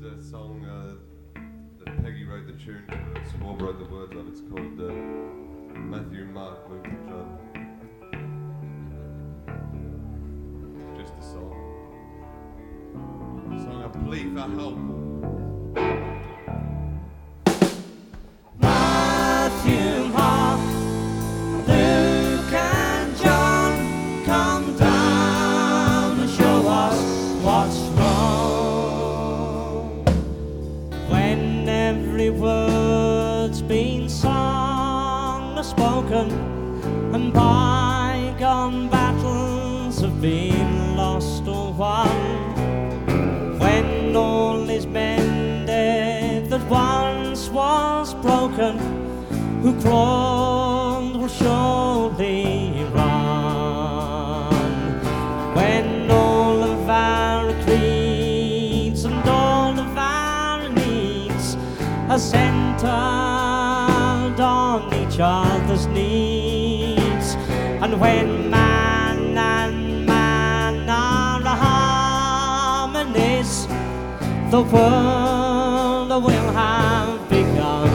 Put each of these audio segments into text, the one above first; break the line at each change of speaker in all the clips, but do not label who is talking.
a song that Peggy wrote the tune to, Swab wrote the words of. It's called Matthew, Mark, Luke and John. It's just a song. A song, a plea for help.
Matthew, Mark, Luke and John, come down and show us what's wrong. When every word's been sung or spoken, and bygone battles have been lost or won, when all is mended that once was broken, who crawled will surely run. When all of our creeds and all of our needs are centered on each other's needs, and when man and man are harmonies, the world will have begun.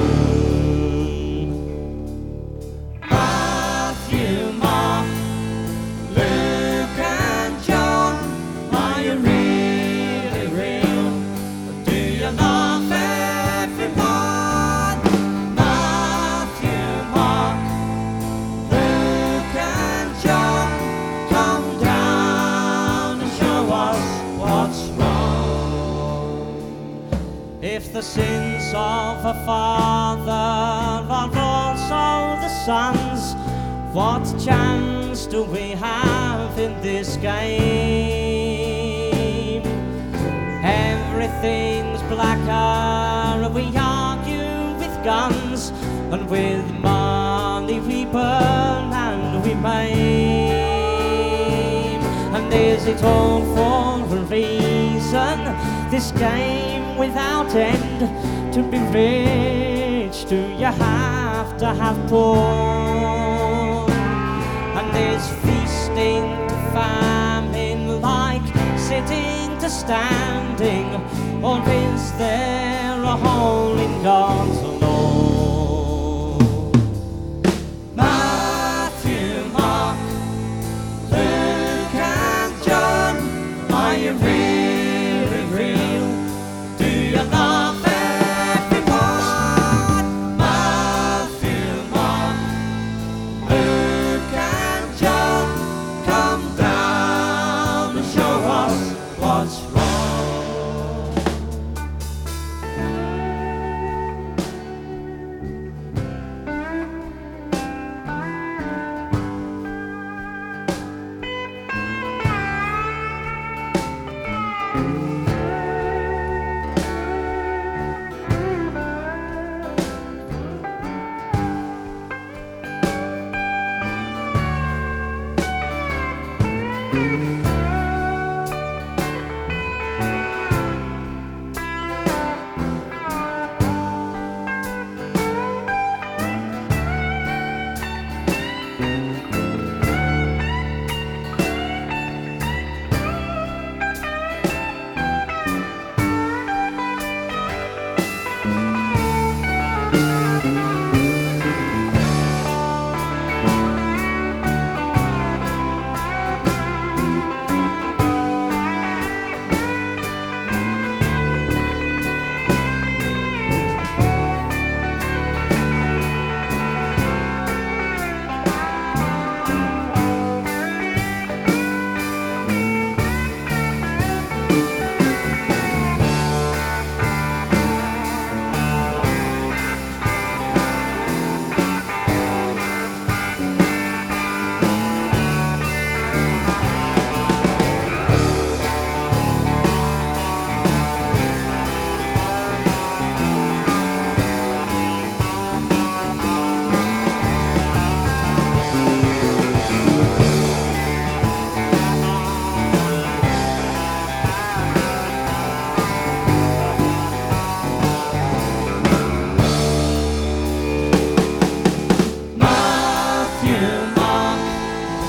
Matthew, Mark, Luke and John, are you really real? Do you love everyone? Matthew, Mark, Luke and John, come down and show us what's wrong. If the sins of a father are also the sons, what chance do we have in this game? Everything's blacker, we argue with guns, and with money we burn and we maim. And is it all for a reason, this game without end? To be rich, do you have to have poor? And is feasting to famine like sitting to standing, or is there a hole in God's law? Matthew, Mark, Luke and John, are you really real? Do you love everyone? Matthew, Mark, Luke and John, come down and show us what's wrong.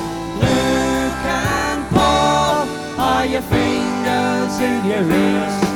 Your fingers in your ears.